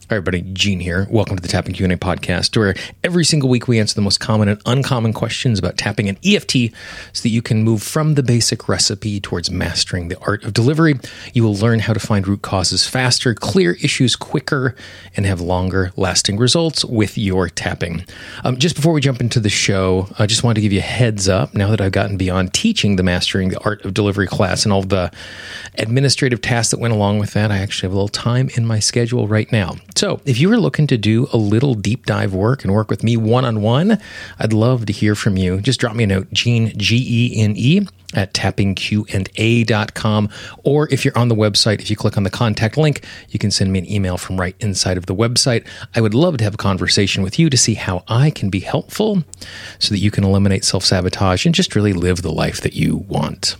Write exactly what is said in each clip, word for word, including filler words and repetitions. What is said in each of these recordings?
Hi, everybody. Gene here. Welcome to the Tapping Q and A podcast, where every single week we answer the most common and uncommon questions about tapping and E F T so that you can move from the basic recipe towards mastering the art of delivery. You will learn how to find root causes faster, clear issues quicker, and have longer lasting results with your tapping. Um, just before we jump into the show, I just wanted to give you a heads up. Now that I've gotten beyond teaching the Mastering the Art of Delivery class and all the administrative tasks that went along with that, I actually have a little time in my schedule right now. So if you are looking to do a little deep dive work and work with me one-on-one, I'd love to hear from you. Just drop me a note, Gene, G E N E, at tapping q and a dot com. Or if you're on the website, if you click on the contact link, you can send me an email from right inside of the website. I would love to have a conversation with you to see how I can be helpful so that you can eliminate self-sabotage and just really live the life that you want.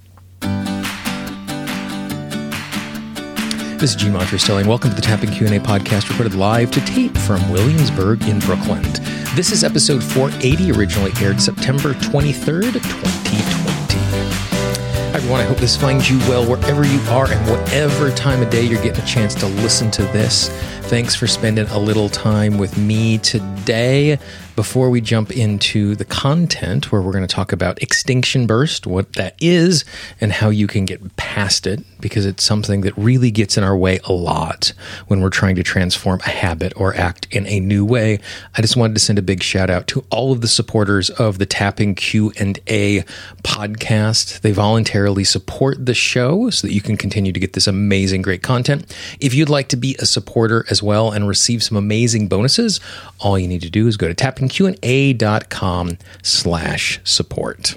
This is Gene Montrastelli, and welcome to the Tapping Q and A podcast, recorded live to tape from Williamsburg in Brooklyn. This is episode four eighty, originally aired September twenty-third, twenty twenty. Hi, everyone. I hope this finds you well wherever you are and whatever time of day you're getting a chance to listen to this. Thanks for spending a little time with me today. Before we jump into the content, where we're going to talk about extinction burst, what that is, and how you can get past it, because it's something that really gets in our way a lot when we're trying to transform a habit or act in a new way. I just wanted to send a big shout out to all of the supporters of the Tapping Q and A podcast. They voluntarily support the show so that you can continue to get this amazing, great content. If you'd like to be a supporter as well and receive some amazing bonuses, all you need to do is go to tapping q and a dot com slash support.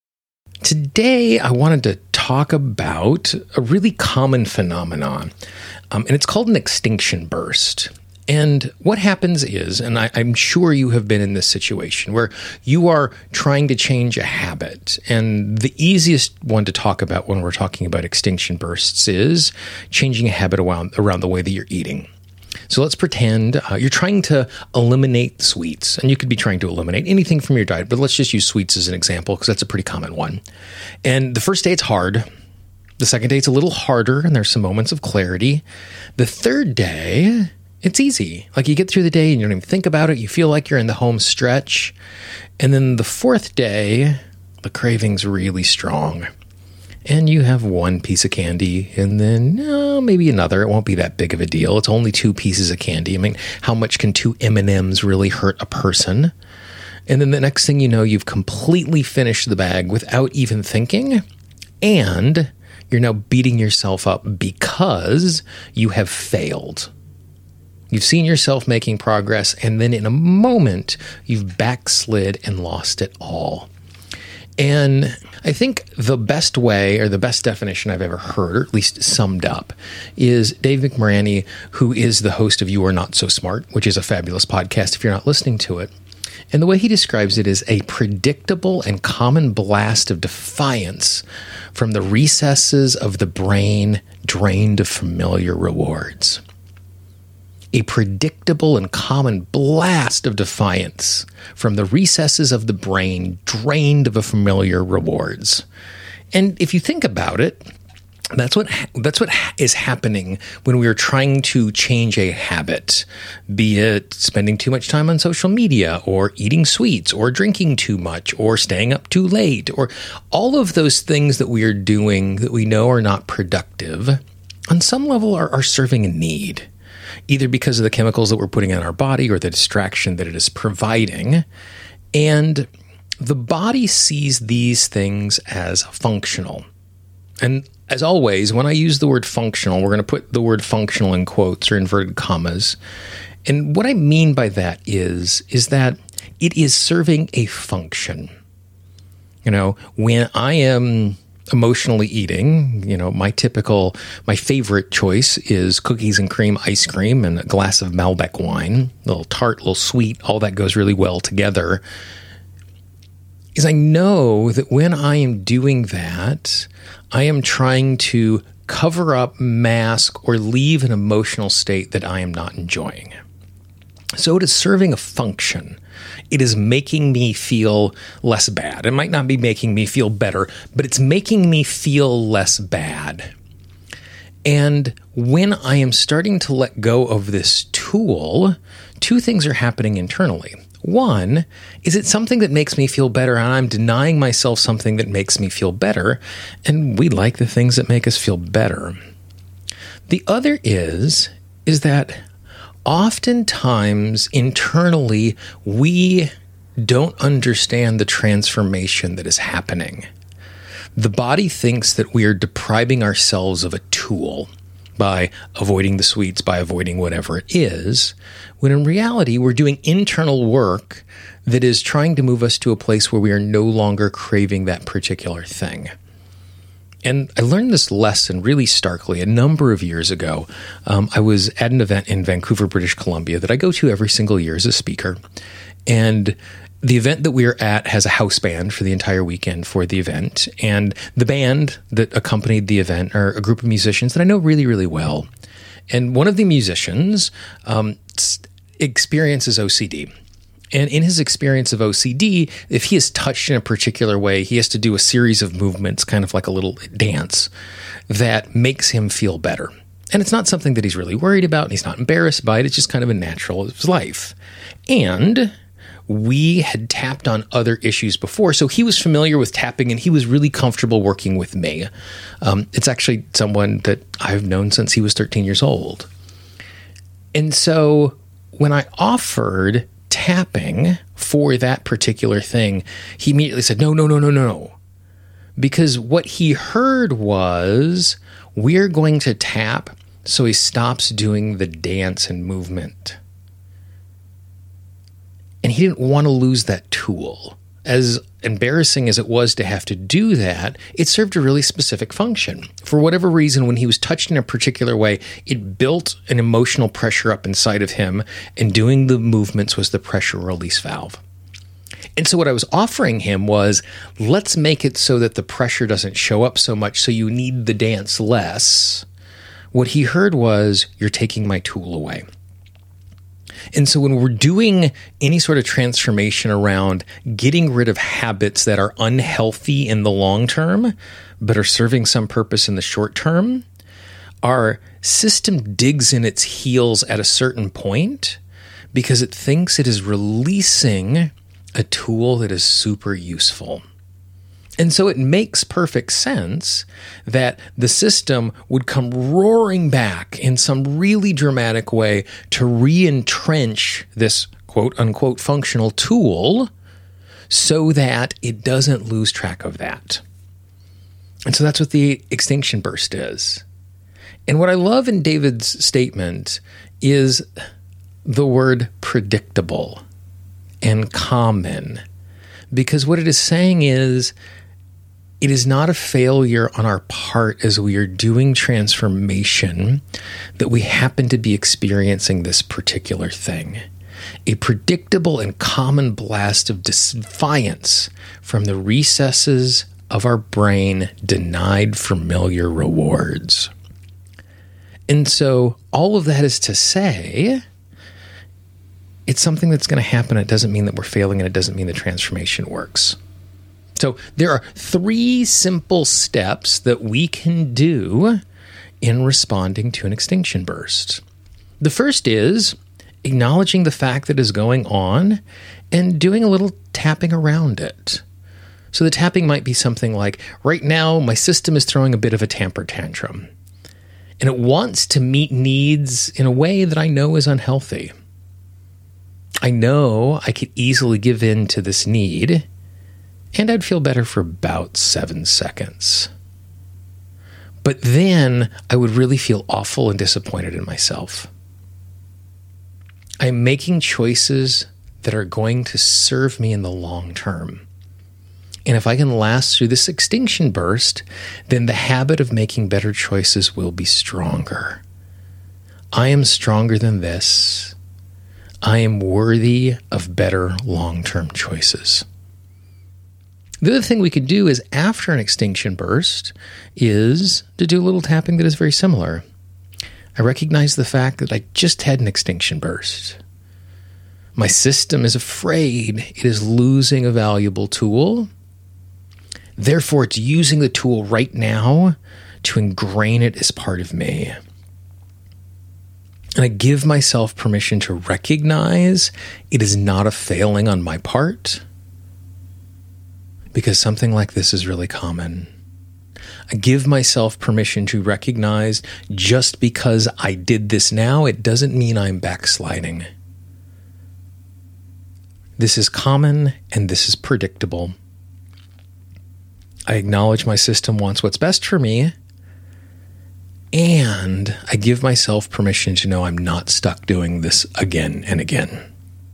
Today, I wanted to talk about a really common phenomenon, um, and it's called an extinction burst. And what happens is, and I, I'm sure you have been in this situation, where you are trying to change a habit. And the easiest one to talk about when we're talking about extinction bursts is changing a habit around, around the way that you're eating. So let's pretend uh, you're trying to eliminate sweets, and you could be trying to eliminate anything from your diet, but let's just use sweets as an example because that's a pretty common one. And the first day it's hard. The second day it's a little harder, and there's some moments of clarity. The third day, it's easy. Like you get through the day and you don't even think about it. You feel like you're in the home stretch. And then the fourth day, the craving's really strong. And you have one piece of candy and then uh, maybe another. It won't be that big of a deal. It's only two pieces of candy. I mean, how much can two M and M's really hurt a person? And then the next thing you know, you've completely finished the bag without even thinking. And you're now beating yourself up because you have failed. You've seen yourself making progress, and then in a moment, you've backslid and lost it all. And I think the best way, or the best definition I've ever heard, or at least summed up, is Dave McMurray, who is the host of You Are Not So Smart, which is a fabulous podcast if you're not listening to it. And the way he describes it is a predictable and common blast of defiance from the recesses of the brain drained of familiar rewards. A predictable and common blast of defiance from the recesses of the brain drained of a familiar rewards. And if you think about it, that's what that's what is happening when we are trying to change a habit, be it spending too much time on social media, or eating sweets, or drinking too much, or staying up too late, or all of those things that we are doing that we know are not productive, on some level are, are serving a need. Either because of the chemicals that we're putting in our body or the distraction that it is providing. And the body sees these things as functional. And as always, when I use the word functional, we're going to put the word functional in quotes or inverted commas. And what I mean by that is, is that it is serving a function. You know, when I am emotionally eating, you know, my typical, my favorite choice is cookies and cream ice cream and a glass of Malbec wine, a little tart, a little sweet, all that goes really well together. Is I know that when I am doing that, I am trying to cover up, mask, or leave an emotional state that I am not enjoying. So it is serving a function. It is making me feel less bad. It might not be making me feel better, but it's making me feel less bad. And when I am starting to let go of this tool, two things are happening internally. One, is it something that makes me feel better, and I'm denying myself something that makes me feel better, and we like the things that make us feel better. The other is, is that oftentimes internally we don't understand the transformation that is happening. The body thinks that we are depriving ourselves of a tool by avoiding the sweets, by avoiding whatever it is, when in reality, we're doing internal work that is trying to move us to a place where we are no longer craving that particular thing. And I learned this lesson really starkly a number of years ago. Um, I was at an event in Vancouver, British Columbia that I go to every single year as a speaker. And the event that we are at has a house band for the entire weekend for the event. And the band that accompanied the event are a group of musicians that I know really, really well. And one of the musicians um, experiences O C D. And in his experience of O C D, if he is touched in a particular way, he has to do a series of movements, kind of like a little dance, that makes him feel better. And it's not something that he's really worried about, and he's not embarrassed by it. It's just kind of a natural of his life. And we had tapped on other issues before, so he was familiar with tapping, and he was really comfortable working with me. Um, it's actually someone that I've known since he was thirteen years old. And so when I offered tapping for that particular thing, he immediately said, no, no, no, no, no. Because what he heard was, we're going to tap so he stops doing the dance and movement. And he didn't want to lose that tool. As embarrassing as it was to have to do that, it served a really specific function. For whatever reason, when he was touched in a particular way, it built an emotional pressure up inside of him, and doing the movements was the pressure release valve. And so what I was offering him was, let's make it so that the pressure doesn't show up so much, so you need the dance less. What he heard was, you're taking my tool away. And so when we're doing any sort of transformation around getting rid of habits that are unhealthy in the long term, but are serving some purpose in the short term, our system digs in its heels at a certain point because it thinks it is releasing a tool that is super useful. And so it makes perfect sense that the system would come roaring back in some really dramatic way to re-entrench this quote-unquote functional tool so that it doesn't lose track of that. And so that's what the extinction burst is. And what I love in David's statement is the word predictable and common, because what it is saying is, it is not a failure on our part as we are doing transformation that we happen to be experiencing this particular thing. A predictable and common blast of defiance from the recesses of our brain denied familiar rewards. And so all of that is to say, it's something that's going to happen. It doesn't mean that we're failing, and it doesn't mean the transformation works. So there are three simple steps that we can do in responding to an extinction burst. The first is acknowledging the fact that is going on and doing a little tapping around it. So the tapping might be something like, right now my system is throwing a bit of a temper tantrum, and it wants to meet needs in a way that I know is unhealthy. I know I could easily give in to this need, and I'd feel better for about seven seconds. But then I would really feel awful and disappointed in myself. I'm making choices that are going to serve me in the long term. And if I can last through this extinction burst, then the habit of making better choices will be stronger. I am stronger than this. I am worthy of better long-term choices. The other thing we could do is, after an extinction burst, is to do a little tapping that is very similar. I recognize the fact that I just had an extinction burst. My system is afraid it is losing a valuable tool. Therefore, it's using the tool right now to ingrain it as part of me. And I give myself permission to recognize it is not a failing on my part, because something like this is really common. I give myself permission to recognize just because I did this now, it doesn't mean I'm backsliding. This is common and this is predictable. I acknowledge my system wants what's best for me, and I give myself permission to know I'm not stuck doing this again and again.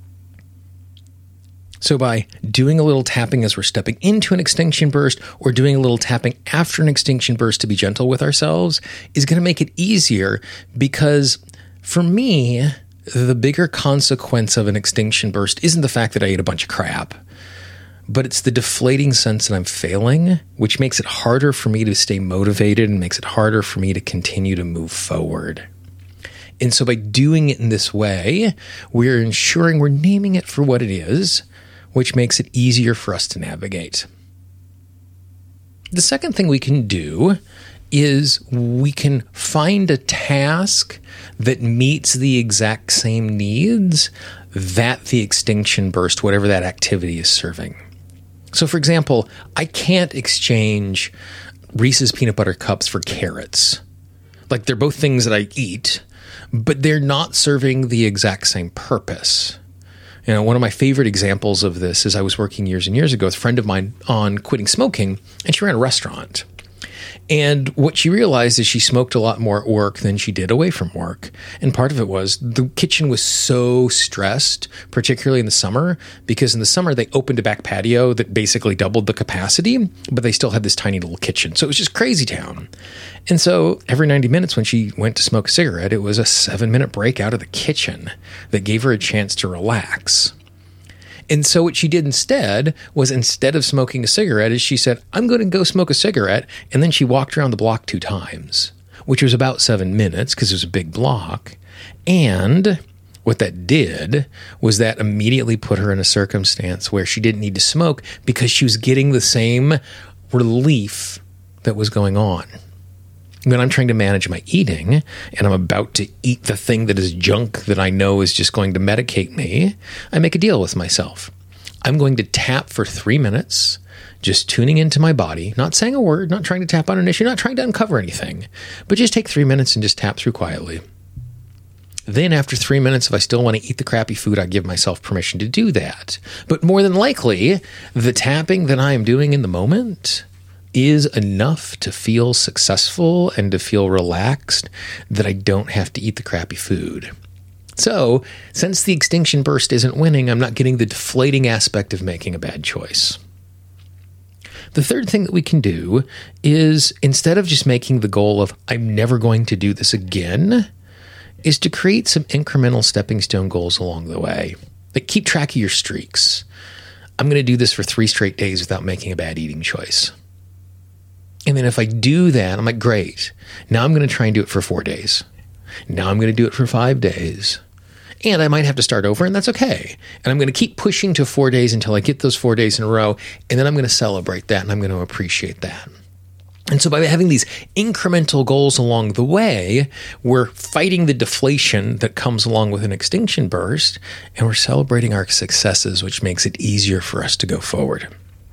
So by doing a little tapping as we're stepping into an extinction burst, or doing a little tapping after an extinction burst to be gentle with ourselves, is going to make it easier, because for me, the bigger consequence of an extinction burst isn't the fact that I ate a bunch of crap, but it's the deflating sense that I'm failing, which makes it harder for me to stay motivated and makes it harder for me to continue to move forward. And so by doing it in this way, we're ensuring we're naming it for what it is, which makes it easier for us to navigate. The second thing we can do is we can find a task that meets the exact same needs that the extinction burst, whatever that activity is serving. So for example, I can't exchange Reese's peanut butter cups for carrots. Like, they're both things that I eat, but they're not serving the exact same purpose. You know, one of my favorite examples of this is I was working years and years ago with a friend of mine on quitting smoking, and she ran a restaurant. And what she realized is she smoked a lot more at work than she did away from work. And part of it was the kitchen was so stressed, particularly in the summer, because in the summer they opened a back patio that basically doubled the capacity, but they still had this tiny little kitchen. So it was just crazy town. And so every ninety minutes when she went to smoke a cigarette, it was a seven minute break out of the kitchen that gave her a chance to relax. And so what she did instead was, instead of smoking a cigarette, is she said, I'm going to go smoke a cigarette. And then she walked around the block two times, which was about seven minutes because it was a big block. And what that did was that immediately put her in a circumstance where she didn't need to smoke, because she was getting the same relief that was going on. When I'm trying to manage my eating and I'm about to eat the thing that is junk that I know is just going to medicate me, I make a deal with myself. I'm going to tap for three minutes, just tuning into my body, not saying a word, not trying to tap on an issue, not trying to uncover anything, but just take three minutes and just tap through quietly. Then after three minutes, if I still want to eat the crappy food, I give myself permission to do that. But more than likely, the tapping that I am doing in the moment is enough to feel successful and to feel relaxed that I don't have to eat the crappy food. So, since the extinction burst isn't winning, I'm not getting the deflating aspect of making a bad choice. The third thing that we can do is, instead of just making the goal of, I'm never going to do this again, is to create some incremental stepping stone goals along the way. Like, keep track of your streaks. I'm going to do this for three straight days without making a bad eating choice. And then if I do that, I'm like, great. Now I'm going to try and do it for four days. Now I'm going to do it for five days. And I might have to start over, and that's okay. And I'm going to keep pushing to four days until I get those four days in a row. And then I'm going to celebrate that, and I'm going to appreciate that. And so by having these incremental goals along the way, we're fighting the deflation that comes along with an extinction burst, and we're celebrating our successes, which makes it easier for us to go forward.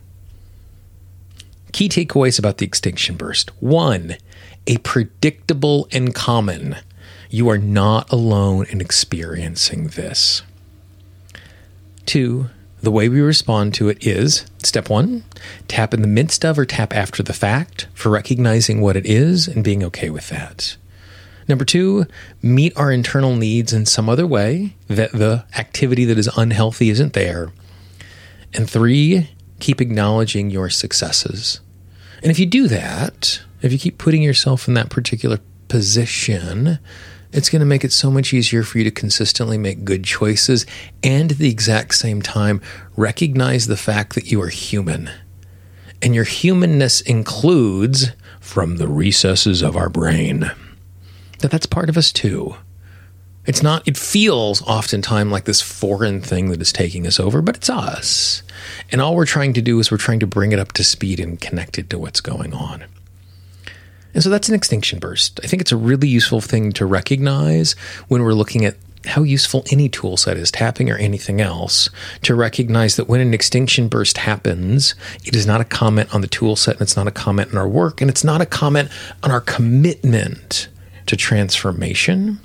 Key takeaways about the extinction burst. One, a predictable and common. You are not alone in experiencing this. Two, the way we respond to it is, step one, tap in the midst of or tap after the fact for recognizing what it is and being okay with that. Number two, meet our internal needs in some other way that the activity that is unhealthy isn't there. And three, keep acknowledging your successes. And if you do that, if you keep putting yourself in that particular position, it's going to make it so much easier for you to consistently make good choices and at the exact same time recognize the fact that you are human. And your humanness includes, from the recesses of our brain, that that's part of us too. It's not, it feels oftentimes like this foreign thing that is taking us over, but it's us. And all we're trying to do is we're trying to bring it up to speed and connect it to what's going on. And so that's an extinction burst. I think it's a really useful thing to recognize when we're looking at how useful any tool set is, tapping or anything else, to recognize that when an extinction burst happens, it is not a comment on the tool set, and it's not a comment on our work, and it's not a comment on our commitment to transformation,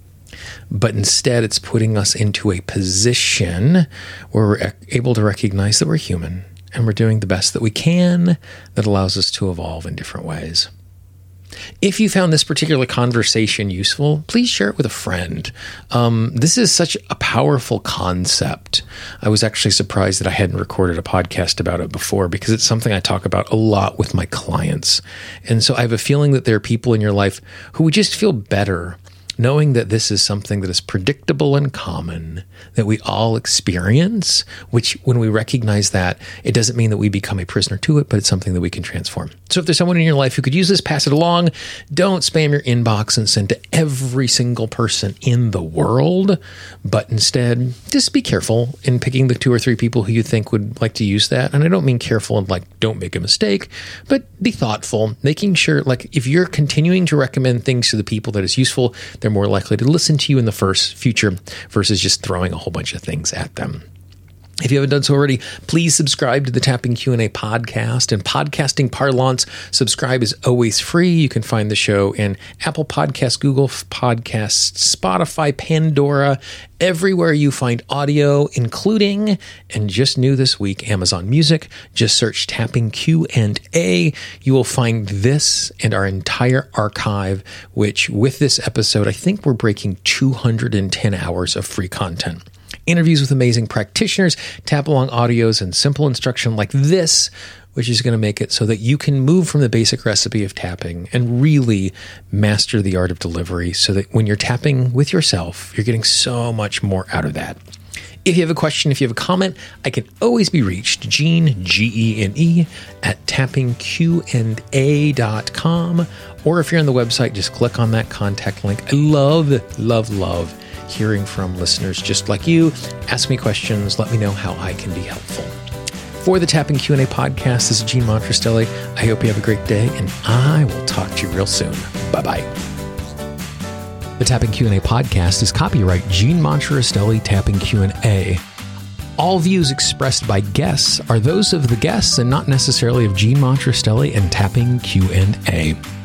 but instead it's putting us into a position where we're able to recognize that we're human and we're doing the best that we can that allows us to evolve in different ways. If you found this particular conversation useful, please share it with a friend. Um, this is such a powerful concept. I was actually surprised that I hadn't recorded a podcast about it before, because it's something I talk about a lot with my clients. And so I have a feeling that there are people in your life who would just feel better knowing that this is something that is predictable and common, that we all experience, which when we recognize that, it doesn't mean that we become a prisoner to it, but it's something that we can transform. So if there's someone in your life who could use this, pass it along. Don't spam your inbox and send to every single person in the world, but instead just be careful in picking the two or three people who you think would like to use that. And I don't mean careful and like, don't make a mistake, but be thoughtful, making sure, like, if you're continuing to recommend things to the people that is useful, they're more likely to listen to you in the first future versus just throwing a whole bunch of things at them. If you haven't done so already, please subscribe to the Tapping Q and A podcast. In podcasting parlance, subscribe is always free. You can find the show in Apple Podcasts, Google Podcasts, Spotify, Pandora, everywhere you find audio, including, and just new this week, Amazon Music. Just search Tapping Q and A. You will find this and our entire archive, which with this episode, I think we're breaking two hundred ten hours of free content. Interviews with amazing practitioners, tap-along audios, and simple instruction like this, which is going to make it so that you can move from the basic recipe of tapping and really master the art of delivery, so that when you're tapping with yourself, you're getting so much more out of that. If you have a question, if you have a comment, I can always be reached, Gene, G E N E, at tapping q and a dot com. Or if you're on the website, just click on that contact link. I love, love, love hearing from listeners just like you. Ask me questions. Let me know how I can be helpful. For the Tapping Q and A podcast, this is Gene Montrestelli. I hope you have a great day, and I will talk to you real soon. Bye-bye. The Tapping Q and A podcast is copyright Gene Montrestelli Tapping Q and A. All views expressed by guests are those of the guests and not necessarily of Gene Montrestelli and Tapping Q and A.